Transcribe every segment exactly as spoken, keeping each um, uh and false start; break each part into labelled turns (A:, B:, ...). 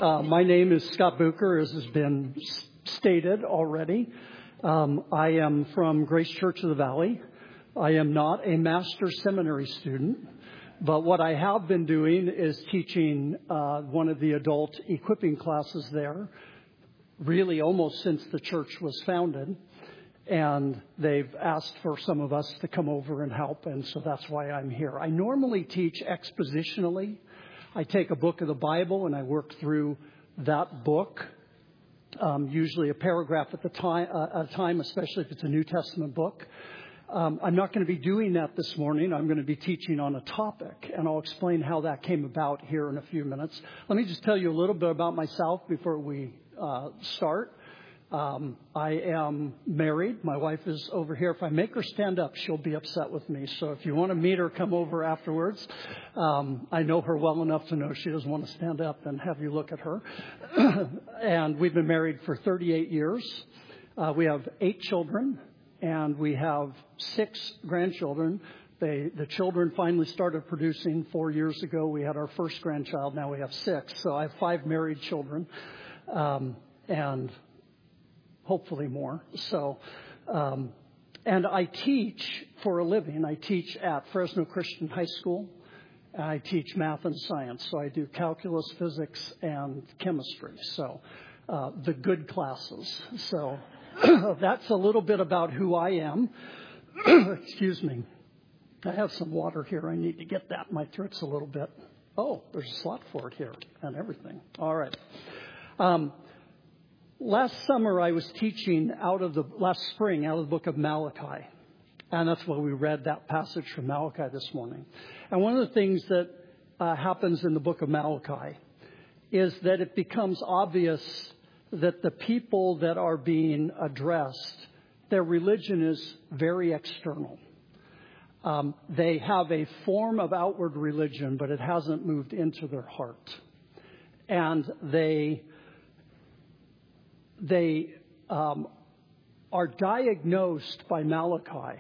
A: Uh, my name is Scott Bucher, as has been s- stated already. Um, I am from Grace Church of the Valley. I am not a master's seminary student, but what I have been doing is teaching uh, one of the adult equipping classes there, really almost since the church was founded. And they've asked for some of us to come over and help, and so that's why I'm here. I normally teach expositionally. I take a book of the Bible and I work through that book, um, usually a paragraph at the time, uh, at a time, especially if it's a New Testament book. Um, I'm not going to be doing that this morning. I'm going to be teaching on a topic, and I'll explain how that came about here in a few minutes. Let me just tell you a little bit about myself before we uh, start. Um, I am married. My wife is over here. If I make her stand up, she'll be upset with me. So if you want to meet her, come over afterwards. Um, I know her well enough to know she doesn't want to stand up and have you look at her. And we've been married for thirty-eight years. Uh, we have eight children, and we have six grandchildren. They, the children finally started producing four years ago. We had our first grandchild. Now we have six. So I have five married children. Um, and hopefully more. So, um, and I teach for a living. I teach at Fresno Christian High School. And I teach math and science. So I do calculus, physics, and chemistry. So, uh, the good classes. So that's a little bit about who I am. Excuse me. I have some water here. I need to get that. My throat's a little bit. Oh, there's a slot for it here and everything. All right. Um, Last summer, I was teaching out of the, last spring, out of the book of Malachi. And that's why we read that passage from Malachi this morning. And one of the things that uh, happens in the book of Malachi is that it becomes obvious that the people that are being addressed, their religion is very external. Um, they have a form of outward religion, but it hasn't moved into their heart. And they... They um, are diagnosed by Malachi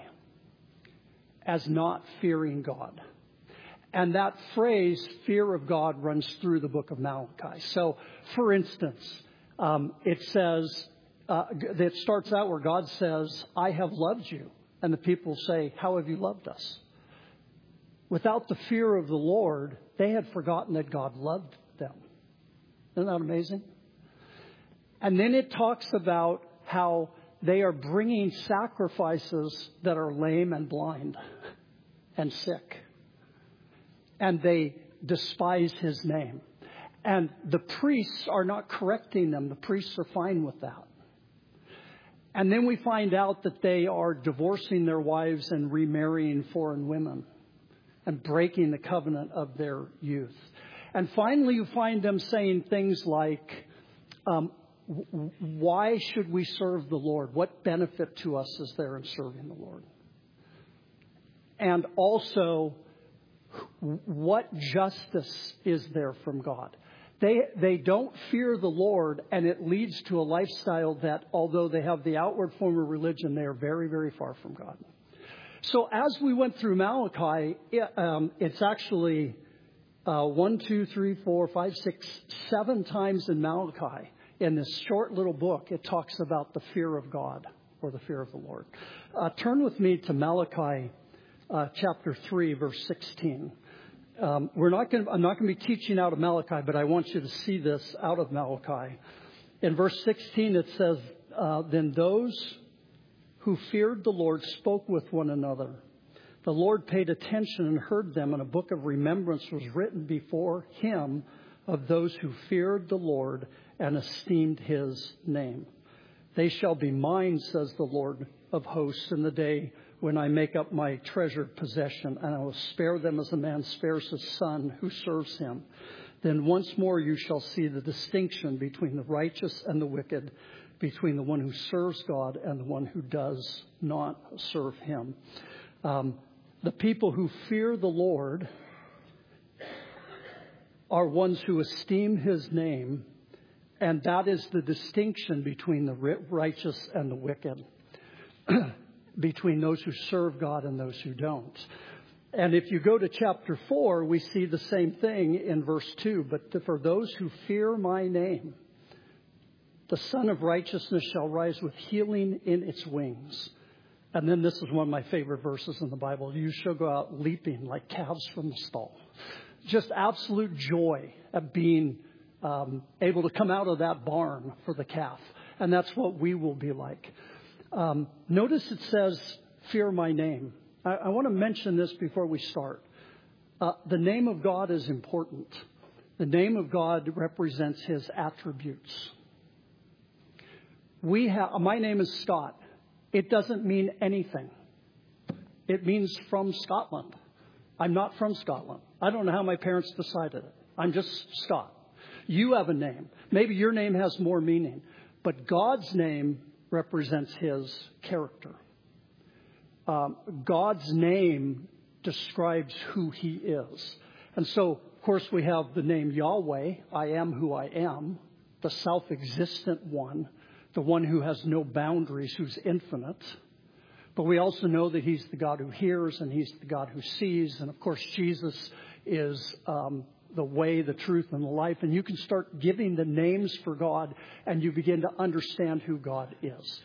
A: as not fearing God. And that phrase, fear of God, runs through the book of Malachi. So, for instance, um, it says, uh, it starts out where God says, I have loved you. And the people say, how have you loved us? Without the fear of the Lord, they had forgotten that God loved them. Isn't that amazing? And then it talks about how they are bringing sacrifices that are lame and blind and sick. And they despise his name. And the priests are not correcting them. The priests are fine with that. And then we find out that they are divorcing their wives and remarrying foreign women and breaking the covenant of their youth. And finally, you find them saying things like, um, why should we serve the Lord? What benefit to us is there in serving the Lord? And also, what justice is there from God? They they don't fear the Lord, and it leads to a lifestyle that, although they have the outward form of religion, they are very, very far from God. So as we went through Malachi, it, um, it's actually uh, one, two, three, four, five, six, seven times in Malachi. In this short little book, it talks about the fear of God or the fear of the Lord. Uh, turn with me to Malachi uh, chapter three, verse sixteen. Um, we're not going. I'm not going to be teaching out of Malachi, but I want you to see this out of Malachi. In verse sixteen, it says, uh, "Then those who feared the Lord spoke with one another. The Lord paid attention and heard them, and a book of remembrance was written before him of those who feared the Lord and esteemed his name. They shall be mine, says the Lord of hosts, in the day when I make up my treasured possession, and I will spare them as a man spares his son who serves him. Then once more you shall see the distinction between the righteous and the wicked, between the one who serves God and the one who does not serve him." Um, the people who fear the Lord are ones who esteem his name, and that is the distinction between the righteous and the wicked, between those who serve God and those who don't. And if you go to chapter four, we see the same thing in verse two. But for those who fear my name, the Son of Righteousness shall rise with healing in its wings. And then this is one of my favorite verses in the Bible. You shall go out leaping like calves from the stall. Just absolute joy at being um, able to come out of that barn for the calf. And that's what we will be like. Um, notice it says, fear my name. I, I want to mention this before we start. Uh, the name of God is important. The name of God represents his attributes. We have, my name is Scott. It doesn't mean anything. It means from Scotland. I'm not from Scotland. I don't know how my parents decided it. I'm just Scott. You have a name. Maybe your name has more meaning. But God's name represents his character. Um, God's name describes who he is. And so, of course, we have the name Yahweh. I am who I am. The self-existent one. The one who has no boundaries, who's infinite. But we also know that he's the God who hears and he's the God who sees. And, of course, Jesus is um, the way, the truth, and the life. And you can start giving the names for God and you begin to understand who God is.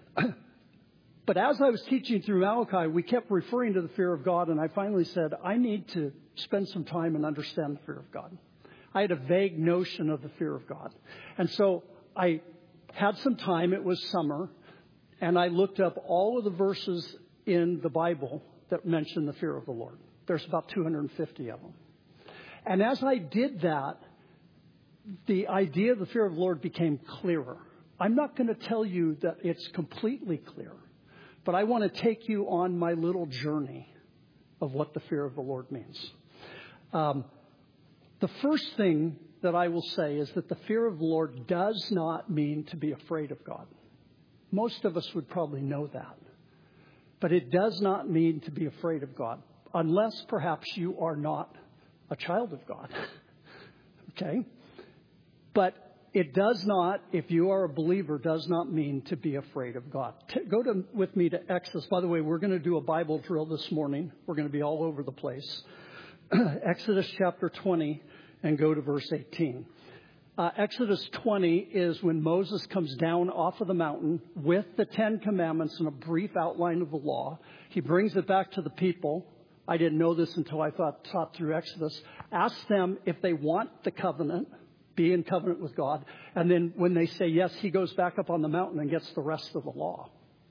A: But as I was teaching through Malachi, we kept referring to the fear of God. And I finally said, I need to spend some time and understand the fear of God. I had a vague notion of the fear of God. And so I had some time. It was summer. And I looked up all of the verses in the Bible that mention the fear of the Lord. There's about two hundred fifty of them. And as I did that, the idea of the fear of the Lord became clearer. I'm not going to tell you that it's completely clear, but I want to take you on my little journey of what the fear of the Lord means. Um, the first thing that I will say is that the fear of the Lord does not mean to be afraid of God. Most of us would probably know that. But it does not mean to be afraid of God, unless perhaps you are not a child of God. Okay? But it does not, if you are a believer, does not mean to be afraid of God. T- go to, with me to Exodus. By the way, we're going to do a Bible drill this morning. We're going to be all over the place. Exodus chapter twenty, and go to verse eighteen. Uh, Exodus twenty is when Moses comes down off of the mountain with the Ten Commandments and a brief outline of the law. He brings it back to the people. I didn't know this until I thought, taught through Exodus. Ask them if they want the covenant, be in covenant with God. And then when they say yes, he goes back up on the mountain and gets the rest of the law.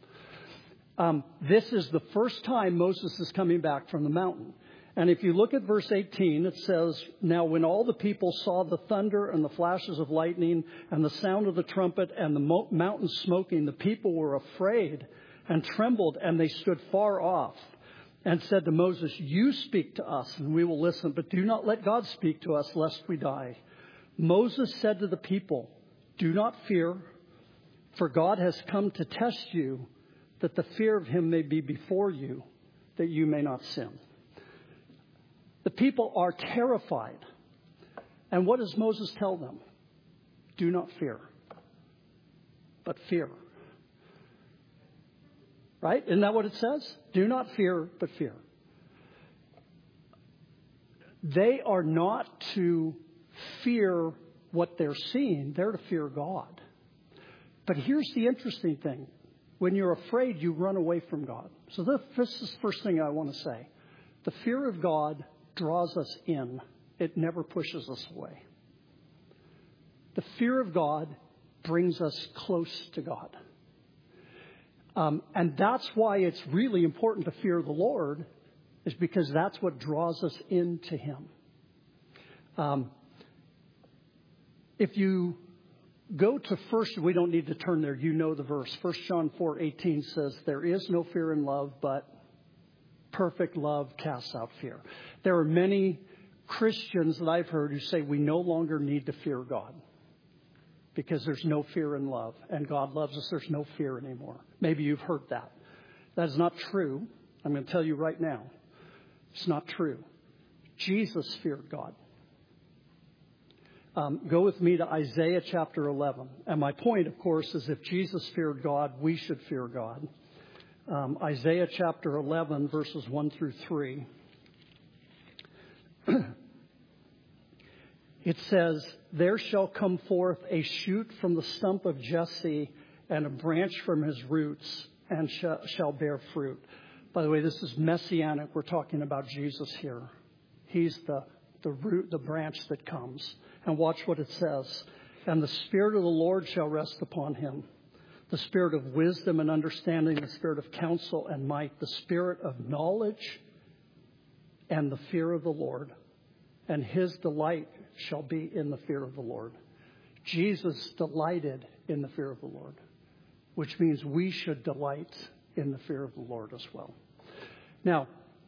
A: Um, this is the first time Moses is coming back from the mountain. And if you look at verse eighteen, it says, now when all the people saw the thunder and the flashes of lightning and the sound of the trumpet and the mo- mountain smoking, the people were afraid and trembled, and they stood far off and said to Moses, you speak to us and we will listen, but do not let God speak to us lest we die. Moses said to the people, do not fear, for God has come to test you, that the fear of him may be before you, that you may not sin. The people are terrified. And what does Moses tell them? Do not fear, but fear. Right? Isn't that what it says? Do not fear, but fear. They are not to fear what they're seeing. They're to fear God. But here's the interesting thing. When you're afraid, you run away from God. So this is the first thing I want to say. The fear of God draws us in. It never pushes us away. The fear of God brings us close to God. Um, and that's why it's really important to fear the Lord, is because that's what draws us into him. Um, if you go to first, we don't need to turn there. You know the verse. First John four eighteen says, there is no fear in love, but perfect love casts out fear. There are many Christians that I've heard who say we no longer need to fear God because there's no fear in love, and God loves us. There's no fear anymore. Maybe you've heard that. That is not true. I'm going to tell you right now. It's not true. Jesus feared God. Um, go with me to Isaiah chapter eleven. And my point, of course, is if Jesus feared God, we should fear God. Um, Isaiah chapter eleven, verses one through three. It says, there shall come forth a shoot from the stump of Jesse, and a branch from his roots, and sh- shall bear fruit. By the way, this is messianic. We're talking about Jesus here. He's the, the root, the branch that comes. And watch what it says. And the Spirit of the Lord shall rest upon him. The Spirit of wisdom and understanding, the Spirit of counsel and might, the Spirit of knowledge and the fear of the Lord. And his delight shall be in the fear of the Lord. Jesus delighted in the fear of the Lord, which means we should delight in the fear of the Lord as well. Now,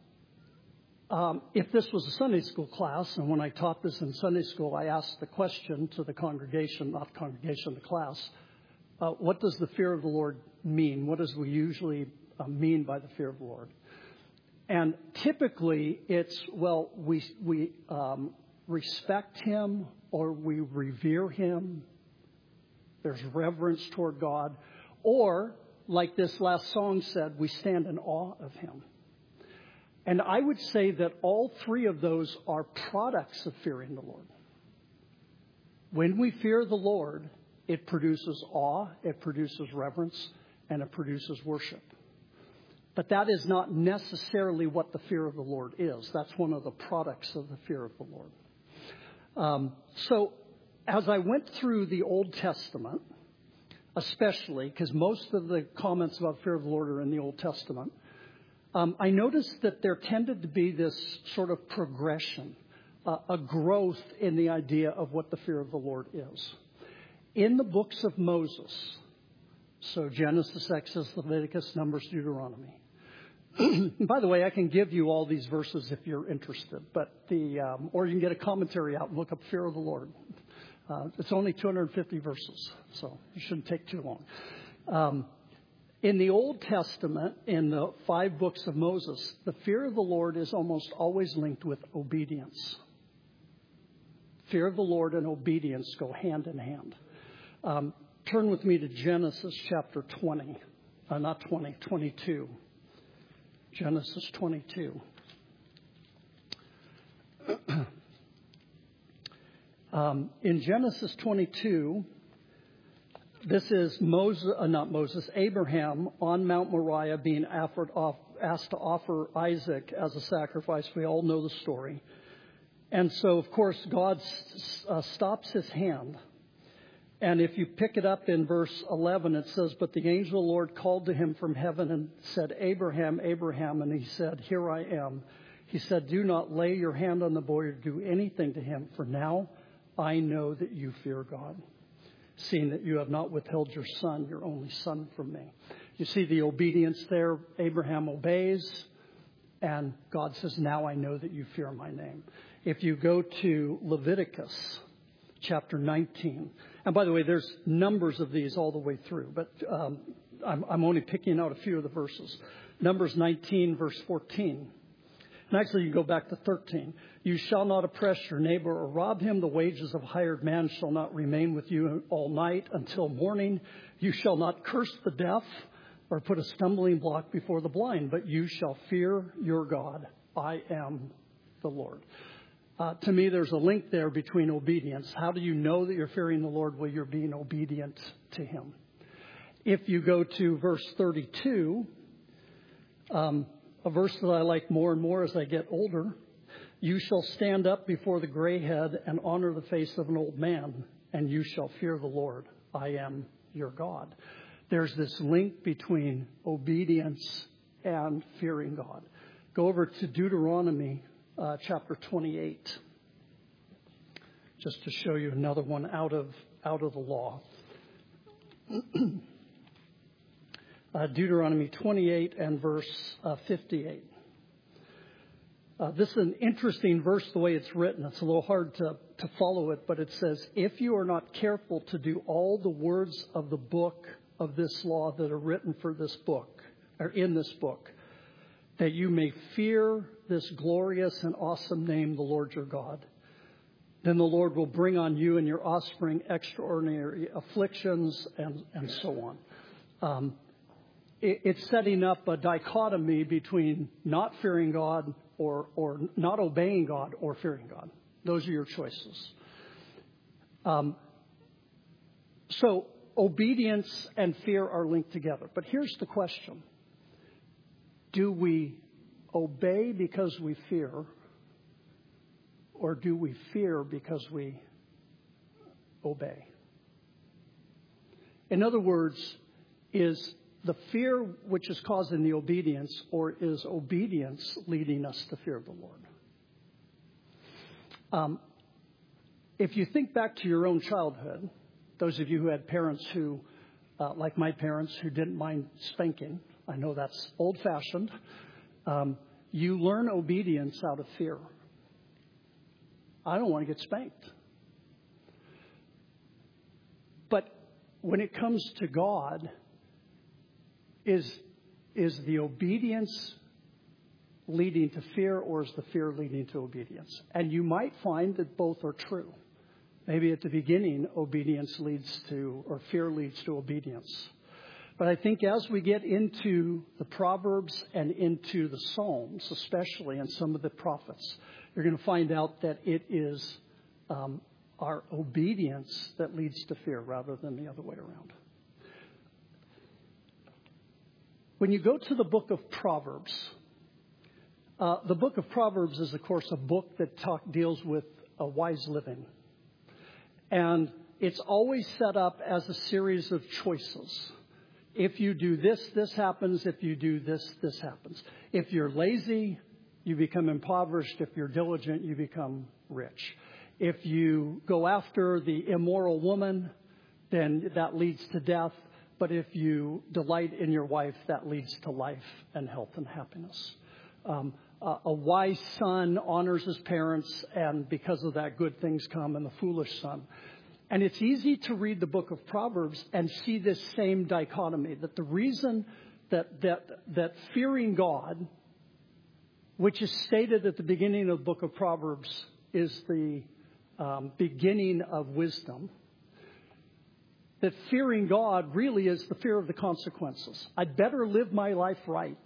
A: um, if this was a Sunday school class, and when I taught this in Sunday school, I asked the question to the congregation, not the congregation, the class, uh, what does the fear of the Lord mean? What does we usually uh, mean by the fear of the Lord? And typically it's, well, we, we um, respect him or we revere him. There's reverence toward God. Or, like this last song said, we stand in awe of him. And I would say that all three of those are products of fearing the Lord. When we fear the Lord, it produces awe, it produces reverence, and it produces worship. But that is not necessarily what the fear of the Lord is. That's one of the products of the fear of the Lord. Um, so, as I went through the Old Testament, especially, because most of the comments about fear of the Lord are in the Old Testament, um, I noticed that there tended to be this sort of progression, uh, a growth in the idea of what the fear of the Lord is. In the books of Moses, so Genesis, Exodus, Leviticus, Numbers, Deuteronomy. By the way, I can give you all these verses if you're interested, but the um, or you can get a commentary out and look up fear of the Lord. Uh, it's only two hundred fifty verses, so it shouldn't take too long. Um, in the Old Testament, in the five books of Moses, the fear of the Lord is almost always linked with obedience. Fear of the Lord and obedience go hand in hand. Um, turn with me to Genesis chapter twenty, uh, not twenty, twenty-two. Genesis twenty-two. Um, in Genesis twenty-two, this is Moses, uh, not Moses, Abraham on Mount Moriah being offered, off, asked to offer Isaac as a sacrifice. We all know the story. And so, of course, God uh, stops his hand. And if you pick it up in verse eleven, it says, but the angel of the Lord called to him from heaven and said, Abraham, Abraham. And he said, here I am. He said, do not lay your hand on the boy or do anything to him, for now I know that you fear God, seeing that you have not withheld your son, your only son, from me. You see the obedience there. Abraham obeys, and God says, now I know that you fear my name. If you go to Leviticus chapter nineteen, and by the way, there's numbers of these all the way through, but um, I'm, I'm only picking out a few of the verses. Numbers nineteen, verse fourteen. And actually, you go back to thirteen. You shall not oppress your neighbor or rob him. The wages of hired man shall not remain with you all night until morning. You shall not curse the deaf or put a stumbling block before the blind, but you shall fear your God. I am the Lord. Uh, to me, there's a link there between obedience. How do you know that you're fearing the Lord? Well, you're being obedient to him. If you go to verse thirty-two, um, a verse that I like more and more as I get older, you shall stand up before the gray head and honor the face of an old man, and you shall fear the Lord. I am your God. There's this link between obedience and fearing God. Go over to Deuteronomy uh, chapter twenty-eight, just to show you another one out of out of the law. uh, Deuteronomy twenty-eight and verse uh, fifty-eight. Uh, this is an interesting verse the way it's written. It's a little hard to, to follow it, but it says, if you are not careful to do all the words of the book of this law that are written for this book, or in this book, that you may fear this glorious and awesome name, the Lord your God, then the Lord will bring on you and your offspring extraordinary afflictions and, and so on. Um, it's setting up a dichotomy between not fearing God or, or not obeying God or fearing God. Those are your choices. Um, so obedience and fear are linked together. But here's the question. Do we obey because we fear, or do we fear because we obey? In other words, is the fear which is causing the obedience, or is obedience leading us to fear the Lord? Um, if you think back to your own childhood, those of you who had parents who, uh, like my parents, who didn't mind spanking, I know that's old-fashioned, um, you learn obedience out of fear. I don't want to get spanked. But when it comes to God, is, is the obedience leading to fear, or is the fear leading to obedience? And you might find that both are true. Maybe at the beginning, obedience leads to, or fear leads to obedience. But I think as we get into the Proverbs and into the Psalms, especially, and some of the prophets, you're going to find out that it is um, our obedience that leads to fear rather than the other way around. When you go to the book of Proverbs, uh, the book of Proverbs is, of course, a book that talk, deals with a wise living. And it's always set up as a series of choices. If you do this, this happens. If you do this, this happens. If you're lazy, you become impoverished. If you're diligent, you become rich. If you go after the immoral woman, then that leads to death. But if you delight in your wife, that leads to life and health and happiness. Um, a, a wise son honors his parents, and because of that, good things come, and the foolish son. And it's easy to read the book of Proverbs and see this same dichotomy, that the reason that that that fearing God, which is stated at the beginning of the book of Proverbs, is the um, beginning of wisdom, that fearing God really is the fear of the consequences. I'd better live my life right,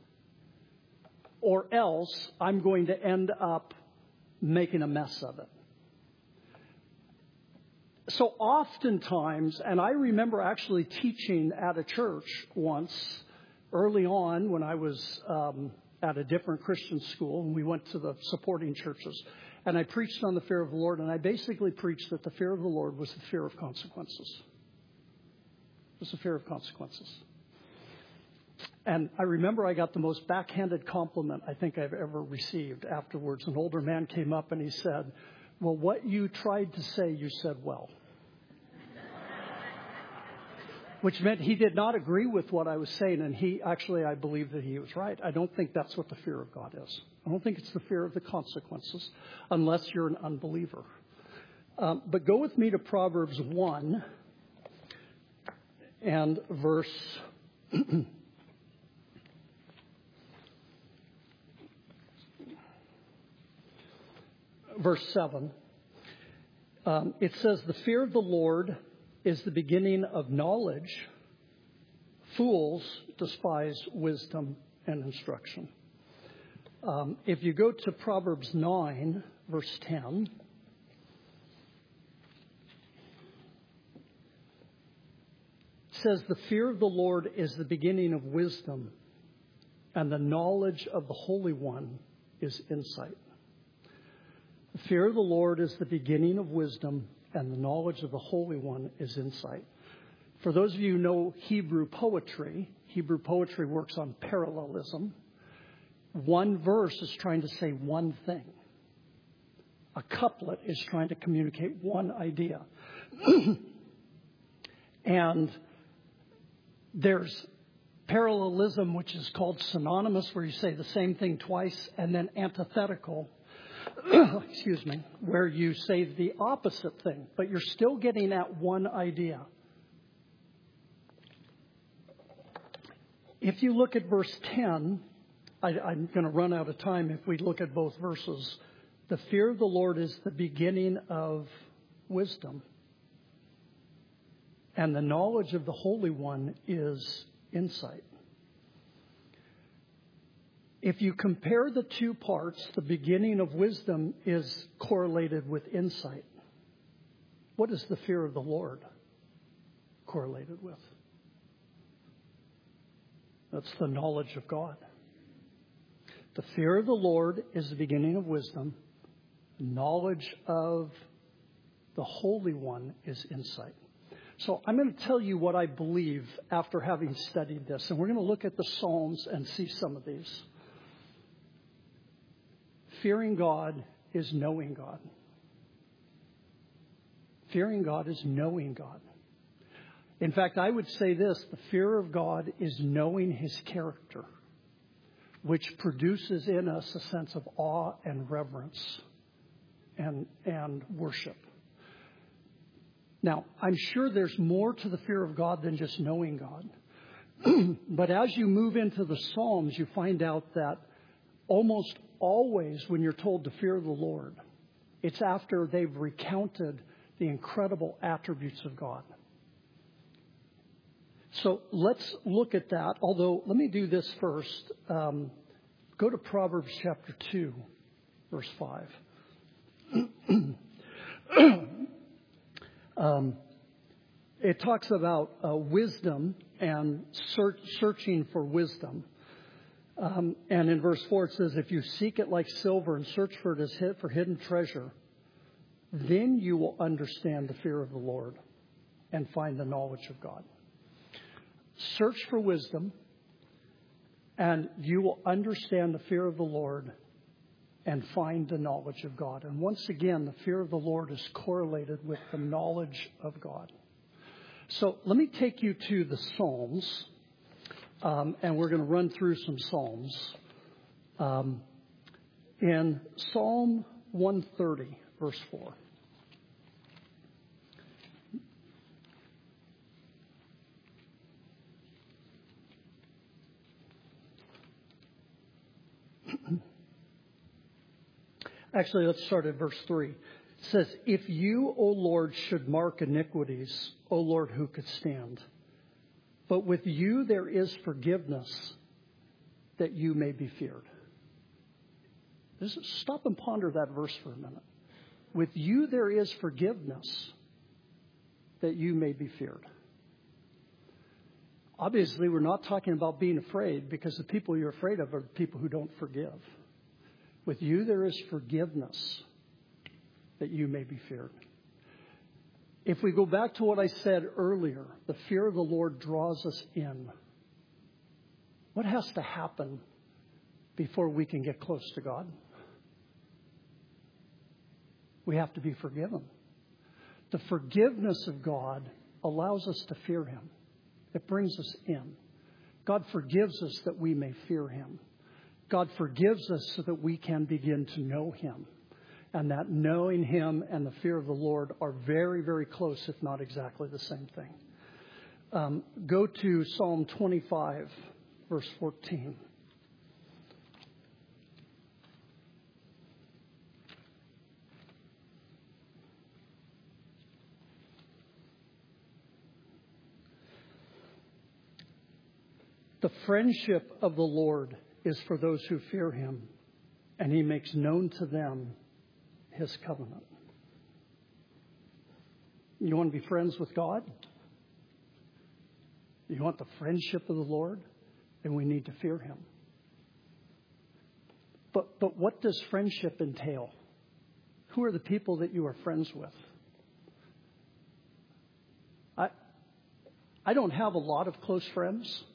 A: or else I'm going to end up making a mess of it. So oftentimes, and I remember actually teaching at a church once early on when I was um, at a different Christian school, and we went to the supporting churches, and I preached on the fear of the Lord, and I basically preached that the fear of the Lord was the fear of consequences. It was the fear of consequences. And I remember I got the most backhanded compliment I think I've ever received afterwards. An older man came up and he said, "Well, what you tried to say, you said well." Which meant he did not agree with what I was saying, and he actually, I believe that he was right. I don't think that's what the fear of God is. I don't think it's the fear of the consequences, unless you're an unbeliever. Um, but go with me to Proverbs one and verse verse seven. Um, it says, "The fear of the Lord is the beginning of knowledge. Fools despise wisdom and instruction." Um, if you go to Proverbs nine, verse ten, it says, "The fear of the Lord is the beginning of wisdom, and the knowledge of the Holy One is insight." The fear of the Lord is the beginning of wisdom, and the knowledge of the Holy One is insight. For those of you who know Hebrew poetry, Hebrew poetry works on parallelism. One verse is trying to say one thing. A couplet is trying to communicate one idea. And there's parallelism, which is called synonymous, where you say the same thing twice, and then antithetical, excuse me, where you say the opposite thing, but you're still getting at one idea. If you look at verse ten, I, I'm going to run out of time if we look at both verses. The fear of the Lord is the beginning of wisdom, and the knowledge of the Holy One is insight. If you compare the two parts, the beginning of wisdom is correlated with insight. What is the fear of the Lord correlated with? That's the knowledge of God. The fear of the Lord is the beginning of wisdom. Knowledge of the Holy One is insight. So I'm going to tell you what I believe after having studied this. And we're going to look at the Psalms and see some of these. Fearing God is knowing God. Fearing God is knowing God. In fact, I would say this, the fear of God is knowing His character, which produces in us a sense of awe and reverence and, and worship. Now, I'm sure there's more to the fear of God than just knowing God. But as you move into the Psalms, you find out that almost always when you're told to fear the Lord, it's after they've recounted the incredible attributes of God. So let's look at that. Although, let me do this first. Um, go to Proverbs chapter two, verse five. um, it talks about uh, wisdom and search, searching for wisdom. Um, and in verse four it says, if you seek it like silver and search for it as hid, for hidden treasure, then you will understand the fear of the Lord and find the knowledge of God. Search for wisdom, and you will understand the fear of the Lord and find the knowledge of God. And once again, the fear of the Lord is correlated with the knowledge of God. So let me take you to the Psalms, um, and we're going to run through some Psalms. Um, in Psalm one thirty, verse four. Actually, let's start at verse three. It says, if you, O Lord, should mark iniquities, O Lord, who could stand? But with you there is forgiveness, that you may be feared. Just stop and ponder that verse for a minute. With you there is forgiveness, that you may be feared. Obviously, we're not talking about being afraid, because the people you're afraid of are the people who don't forgive. With you there is forgiveness, that you may be feared. If we go back to what I said earlier, the fear of the Lord draws us in. What has to happen before we can get close to God? We have to be forgiven. The forgiveness of God allows us to fear Him. It brings us in. God forgives us that we may fear Him. God forgives us so that we can begin to know Him. And that knowing Him and the fear of the Lord are very, very close, if not exactly the same thing. Um, go to Psalm twenty-five, verse fourteen. The friendship of the Lord is for those who fear Him, and He makes known to them His covenant. You want to be friends with God? You want the friendship of the Lord? Then we need to fear Him. But but what does friendship entail? Who are the people that you are friends with? I I don't have a lot of close friends.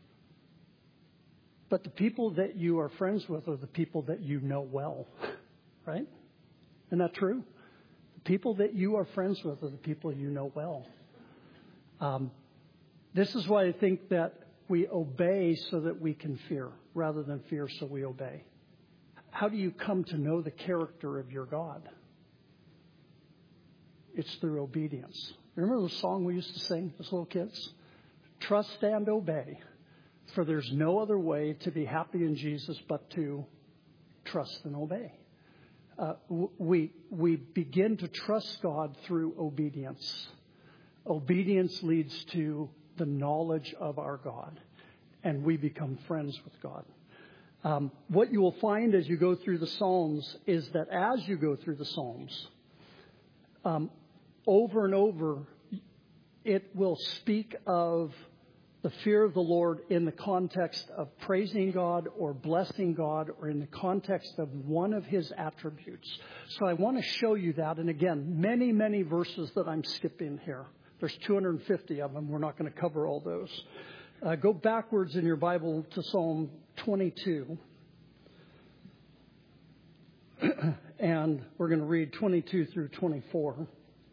A: But the people that you are friends with are the people that you know well, right? Isn't that true? The people that you are friends with are the people you know well. Um, this is why I think that we obey so that we can fear, rather than fear so we obey. How do you come to know the character of your God? It's through obedience. Remember the song we used to sing as little kids? Trust and obey. For there's no other way to be happy in Jesus but to trust and obey. Uh, we we begin to trust God through obedience. Obedience leads to the knowledge of our God, and we become friends with God. Um, what you will find as you go through the Psalms is that as you go through the Psalms, um, over and over, it will speak of the fear of the Lord in the context of praising God or blessing God or in the context of one of his attributes. So I want to show you that. And again, many, many verses that I'm skipping here. There's two hundred fifty of them. We're not going to cover all those. Uh, go backwards in your Bible to Psalm twenty-two. And we're going to read twenty-two through twenty-four.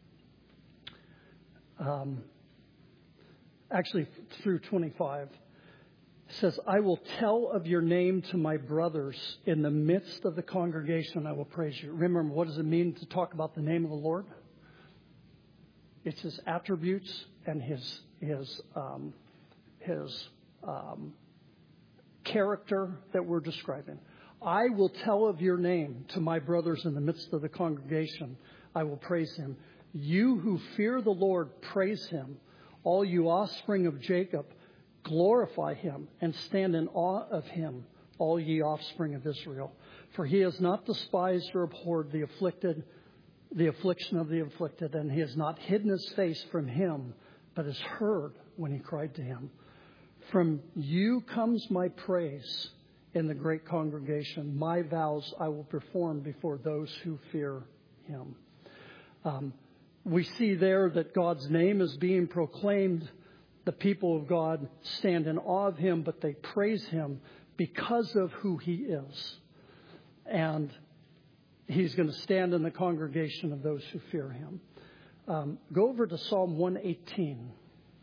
A: Um, actually, through twenty-five. It says, I will tell of your name to my brothers. In the midst of the congregation, I will praise you. Remember, what does it mean to talk about the name of the Lord? It's his attributes and his his um, his um, character that we're describing. I will tell of your name to my brothers in the midst of the congregation. I will praise him. You who fear the Lord, praise him. All you offspring of Jacob, glorify him and stand in awe of him, all ye offspring of Israel. For he has not despised or abhorred the afflicted, the affliction of the afflicted, and he has not hidden his face from him, but has heard when he cried to him. From you comes my praise in the great congregation. My vows I will perform before those who fear him. Um, we see there that God's name is being proclaimed. The people of God stand in awe of him, but they praise him because of who he is. And he's going to stand in the congregation of those who fear him. Um, go over to Psalm one eighteen.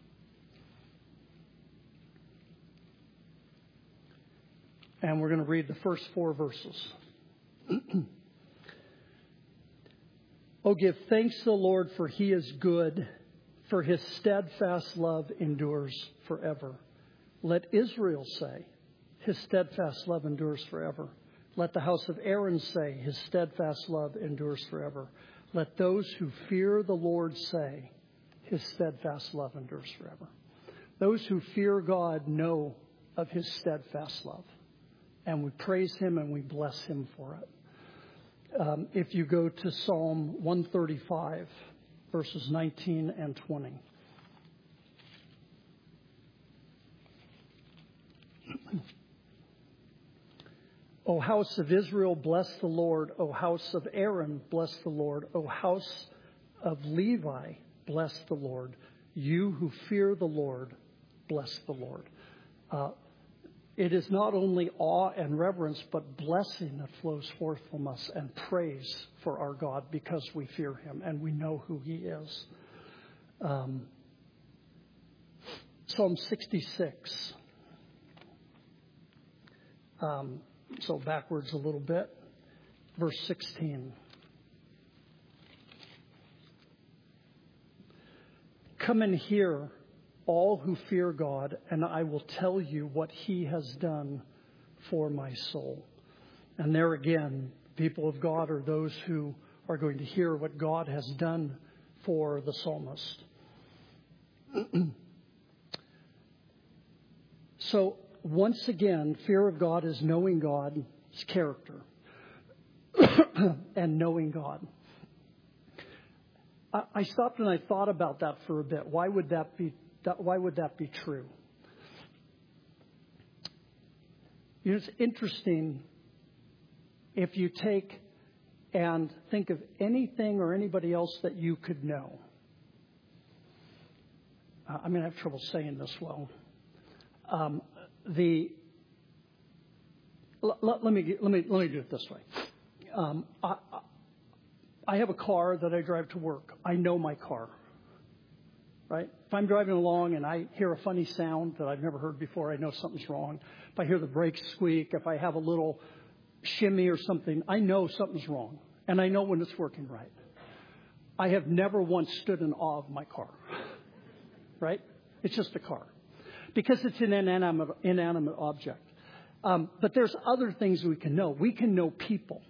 A: And we're going to read the first four verses. Oh, give thanks to the Lord, for he is good, for his steadfast love endures forever. Let Israel say, his steadfast love endures forever. Let the house of Aaron say, his steadfast love endures forever. Let those who fear the Lord say, his steadfast love endures forever. Those who fear God know of his steadfast love. And we praise him and we bless him for it. Um, if you go to Psalm one thirty-five, verses nineteen and twenty. O house of Israel, bless the Lord. O house of Aaron, bless the Lord. O house of Levi, bless the Lord. You who fear the Lord, bless the Lord. Uh, It is not only awe and reverence, but blessing that flows forth from us and praise for our God because we fear him and we know who he is. Um, Psalm sixty-six. Um, so backwards a little bit. Verse sixteen. Come and hear, all who fear God, and I will tell you what he has done for my soul. And there again, people of God are those who are going to hear what God has done for the psalmist. So once again, fear of God is knowing God's character and knowing God. I stopped and I thought about that for a bit. Why would that be? That, why would that be true? You know, it's interesting if you take and think of anything or anybody else that you could know. Uh, I'm going to have trouble saying this well. Um, the l- l- let me let me let me do it this way. Um, I, I have a car that I drive to work. I know my car. Right? If I'm driving along and I hear a funny sound that I've never heard before, I know something's wrong. If I hear the brakes squeak, if I have a little shimmy or something, I know something's wrong. And I know when it's working right. I have never once stood in awe of my car. Right? It's just a car. Because it's an inanimate, inanimate object. Um, but there's other things we can know. We can know people.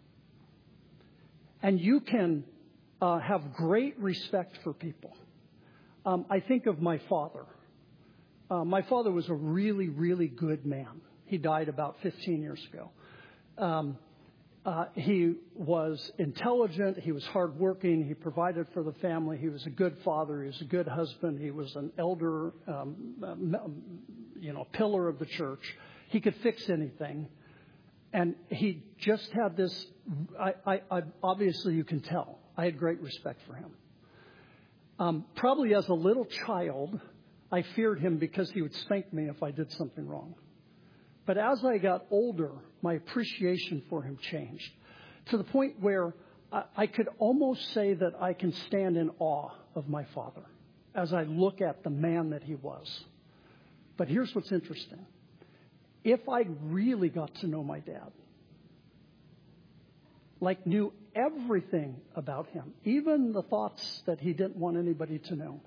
A: And you can uh, have great respect for people. Um, I think of my father. Uh, my father was a really, really good man. He died about fifteen years ago. Um, uh, he was intelligent. He was hardworking. He provided for the family. He was a good father. He was a good husband. He was an elder, um, um, you know, pillar of the church. He could fix anything. And he just had this, I, I, I, obviously you can tell, I had great respect for him. Um, probably as a little child, I feared him because he would spank me if I did something wrong. But as I got older, my appreciation for him changed to the point where I, I could almost say that I can stand in awe of my father as I look at the man that he was. But here's what's interesting. If I really got to know my dad, like knew everything about him, even the thoughts that he didn't want anybody to know,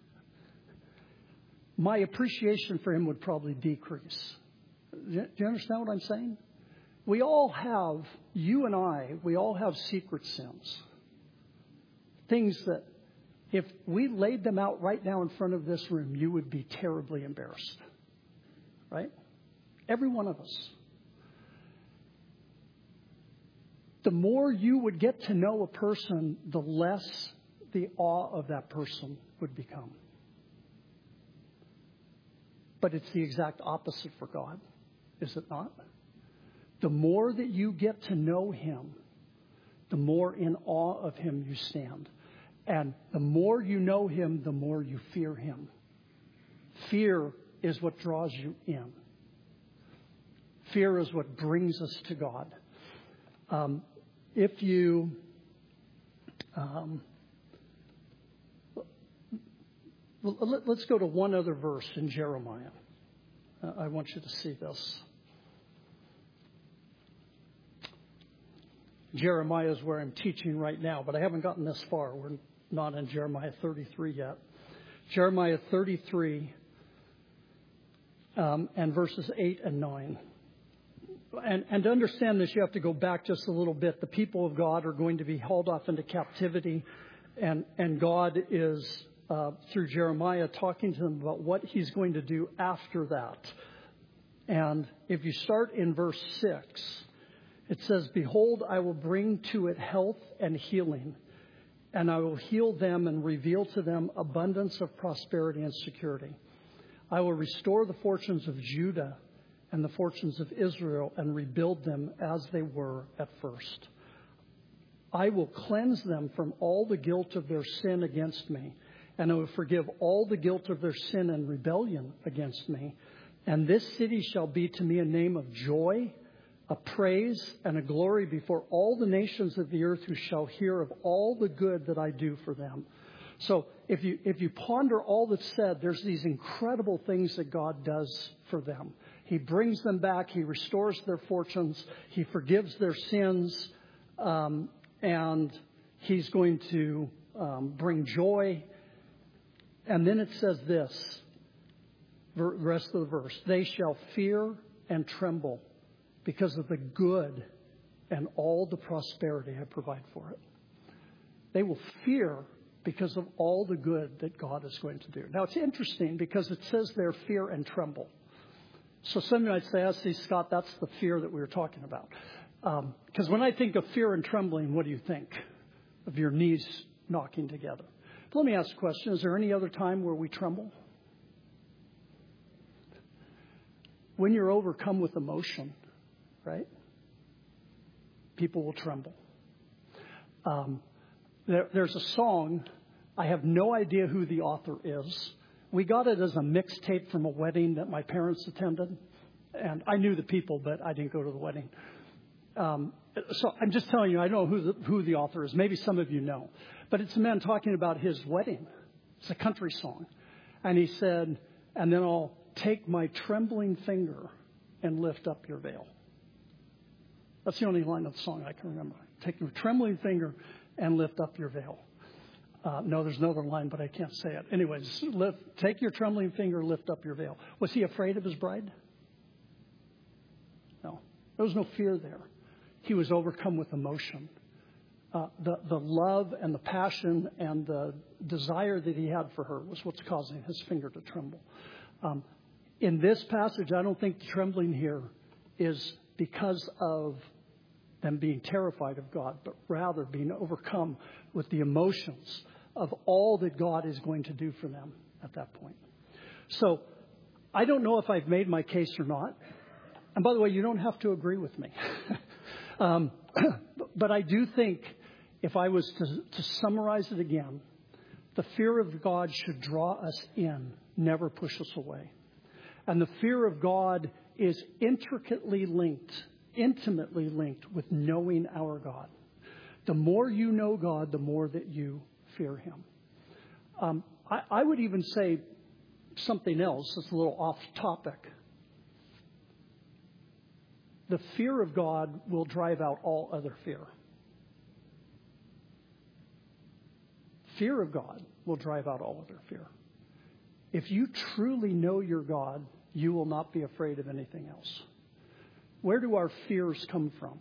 A: my appreciation for him would probably decrease. Do you understand what I'm saying? We all have, you and I, we all have secret sins. Things that if we laid them out right now in front of this room, you would be terribly embarrassed. Right? Every one of us. The more you would get to know a person, the less the awe of that person would become. But it's the exact opposite for God, is it not? The more that you get to know him, the more in awe of him you stand. And the more you know him, the more you fear him. Fear is what draws you in. Fear is what brings us to God. Um, if you... Um, let's go to one other verse in Jeremiah. Uh, I want you to see this. Jeremiah is where I'm teaching right now, but I haven't gotten this far. We're not in Jeremiah thirty-three yet. Jeremiah thirty-three um, and verses eight and nine. And, and to understand this, you have to go back just a little bit. The people of God are going to be hauled off into captivity, and, and God is, uh, through Jeremiah, talking to them about what he's going to do after that. And if you start in verse six, it says, "Behold, I will bring to it health and healing, and I will heal them and reveal to them abundance of prosperity and security. I will restore the fortunes of Judah and the fortunes of Israel and rebuild them as they were at first. I will cleanse them from all the guilt of their sin against me, and I will forgive all the guilt of their sin and rebellion against me. And this city shall be to me a name of joy, a praise, and a glory before all the nations of the earth who shall hear of all the good that I do for them." So if you if you ponder all that's said, there's these incredible things that God does for them. He brings them back. He restores their fortunes. He forgives their sins. Um, and he's going to um, bring joy. And then it says this, the rest of the verse, "They shall fear and tremble because of the good and all the prosperity I provide for it." They will fear because of all the good that God is going to do. Now, it's interesting because it says there, fear and tremble. So some might say, "I see, Scott, that's the fear that we were talking about." Because um, when I think of fear and trembling, what do you think? Of your knees knocking together. But let me ask a question. Is there any other time where we tremble? When you're overcome with emotion, right? People will tremble. Um, there, there's a song. I have no idea who the author is. We got it as a mixtape from a wedding that my parents attended. And I knew the people, but I didn't go to the wedding. Um, so I'm just telling you, I don't know who the, who the author is. Maybe some of you know. But it's a man talking about his wedding. It's a country song. And he said, "And then I'll take my trembling finger and lift up your veil." That's the only line of the song I can remember. "Take your trembling finger and lift up your veil." Uh, no, there's another line, but I can't say it. Anyways, lift, take your trembling finger, lift up your veil. Was he afraid of his bride? No. There was no fear there. He was overcome with emotion. Uh, the, the love and the passion and the desire that he had for her was what's causing his finger to tremble. Um, in this passage, I don't think the trembling here is because of them being terrified of God, but rather being overcome with the emotions of all that God is going to do for them at that point. So I don't know if I've made my case or not. And by the way, you don't have to agree with me. um, but I do think if I was to, to summarize it again, the fear of God should draw us in, never push us away. And the fear of God is intricately linked, intimately linked with knowing our God. The more you know God, the more that you fear him. Um, I, I would even say something else that's a little off topic. The fear of God will drive out all other fear. Fear of God will drive out all other fear. If you truly know your God, you will not be afraid of anything else. Where do our fears come from?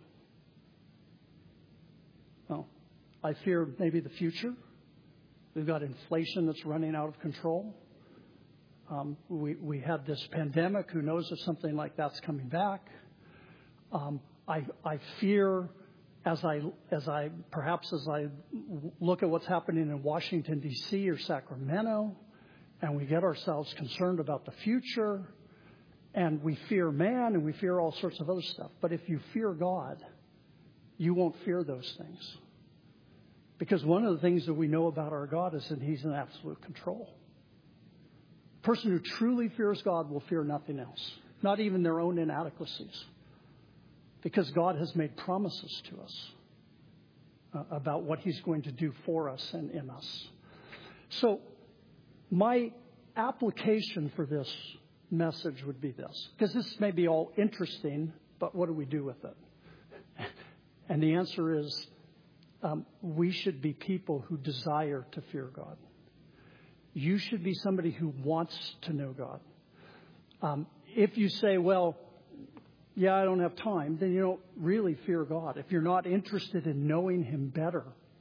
A: Well, I fear maybe the future. We've got inflation that's running out of control. Um, we, we had this pandemic. Who knows if something like that's coming back? Um, I, I fear as I, as I, perhaps as I look at what's happening in Washington, D C or Sacramento, and we get ourselves concerned about the future, and we fear man, and we fear all sorts of other stuff. But if you fear God, you won't fear those things. Because one of the things that we know about our God is that he's in absolute control. A person who truly fears God will fear nothing else, not even their own inadequacies. Because God has made promises to us uh, about what he's going to do for us and in us. So my application for this message would be this. Because this may be all interesting, but what do we do with it? And the answer is um, we should be people who desire to fear God. You should be somebody who wants to know God. Um, if you say, well, yeah, I don't have time, then you don't really fear God. If you're not interested in knowing him better,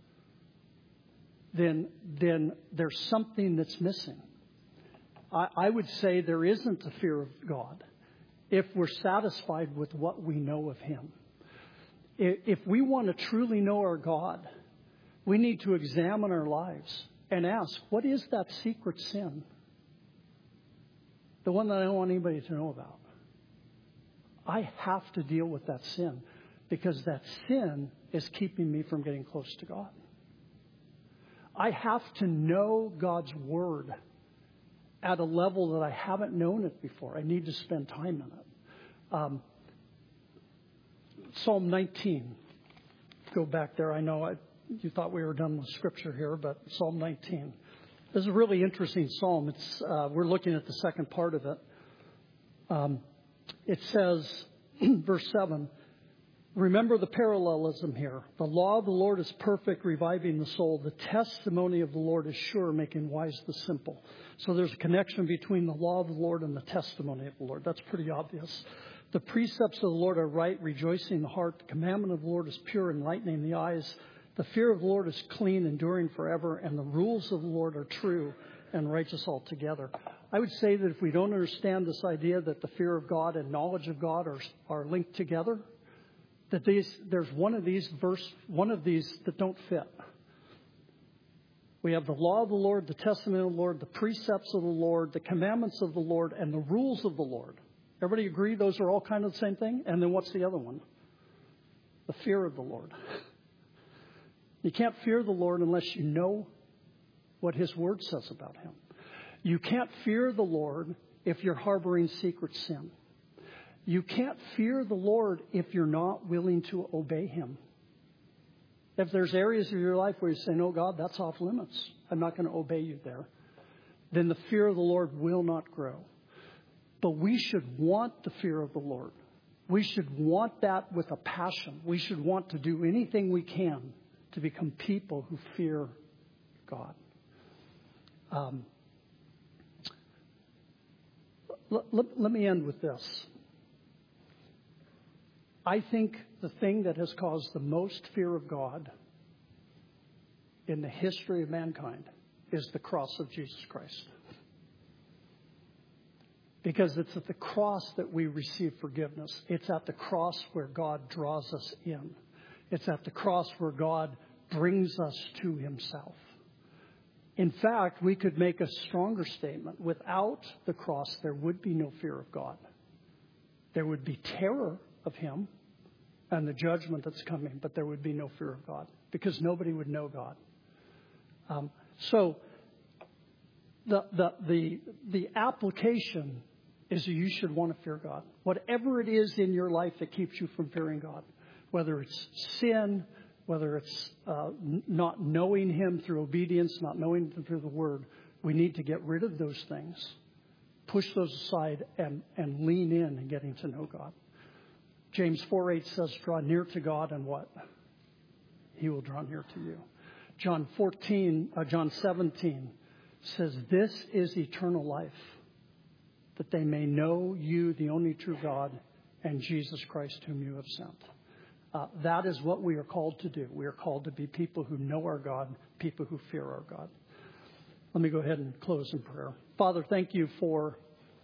A: then, then there's something that's missing. I, I would say there isn't a fear of God if we're satisfied with what we know of him. If, if we want to truly know our God, we need to examine our lives and ask, what is that secret sin? The one that I don't want anybody to know about. I have to deal with that sin because that sin is keeping me from getting close to God. I have to know God's word at a level that I haven't known it before. I need to spend time in it. Um, Psalm nineteen. Go back there. I know I, you thought we were done with scripture here, but Psalm nineteen. This is a really interesting psalm. It's uh, we're looking at the second part of it. Um, It says, verse seven, remember the parallelism here. The law of the Lord is perfect, reviving the soul. The testimony of the Lord is sure, making wise the simple. So there's a connection between the law of the Lord and the testimony of the Lord. That's pretty obvious. The precepts of the Lord are right, rejoicing the heart. The commandment of the Lord is pure, enlightening the eyes. The fear of the Lord is clean, enduring forever. And the rules of the Lord are true and righteous altogether. I would say that if we don't understand this idea that the fear of God and knowledge of God are, are linked together, that these, there's one of these verse, one of these that don't fit. We have the law of the Lord, the testament of the Lord, the precepts of the Lord, the commandments of the Lord, and the rules of the Lord. Everybody agree those are all kind of the same thing? And then what's the other one? The fear of the Lord. You can't fear the Lord unless you know what his word says about him. You can't fear the Lord if you're harboring secret sin. You can't fear the Lord if you're not willing to obey him. If there's areas of your life where you say, no, God, that's off limits. I'm not going to obey you there. Then the fear of the Lord will not grow. But we should want the fear of the Lord. We should want that with a passion. We should want to do anything we can to become people who fear God. Um, let, let, let me end with this. I think the thing that has caused the most fear of God in the history of mankind is the cross of Jesus Christ. Because it's at the cross that we receive forgiveness. It's at the cross where God draws us in. It's at the cross where God brings us to himself. In fact, we could make a stronger statement. Without the cross, there would be no fear of God. There would be terror of him and the judgment that's coming, but there would be no fear of God because nobody would know God. Um, so the, the, the, the application is that you should want to fear God. Whatever it is in your life that keeps you from fearing God, whether it's sin, whether it's uh, n- not knowing him through obedience, not knowing him through the word, we need to get rid of those things, push those aside, and, and lean in and getting to know God. James four eight says, draw near to God and what? He will draw near to you. John fourteen, uh, John seventeen says, this is eternal life, that they may know you, the only true God, and Jesus Christ whom you have sent. Uh, that is what we are called to do. We are called to be people who know our God, people who fear our God. Let me go ahead and close in prayer. Father, thank you for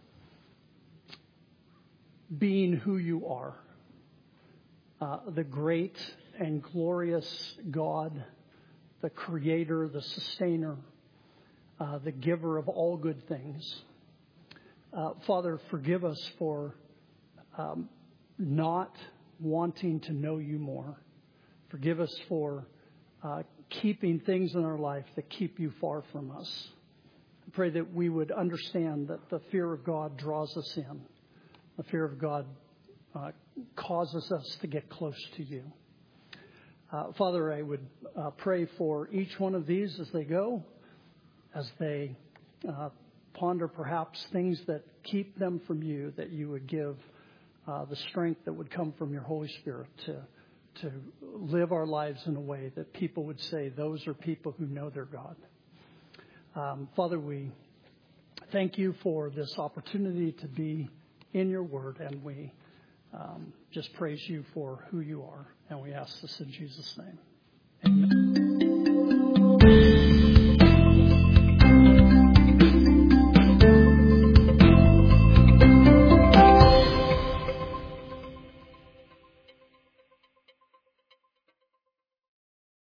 A: being who you are, uh, the great and glorious God, the creator, the sustainer, uh, the giver of all good things. Uh, Father, forgive us for um, not wanting to know you more. Forgive us for uh, keeping things in our life that keep you far from us. I pray that we would understand that the fear of God draws us in. The fear of God uh, causes us to get close to you. Uh, Father, I would uh, pray for each one of these as they go, as they uh, ponder perhaps things that keep them from you, that you would give uh, the strength that would come from your Holy Spirit to to live our lives in a way that people would say those are people who know their God. Um, Father, we thank you for this opportunity to be in your word, and we um, just praise you for who you are, and we ask this in Jesus' name. Amen.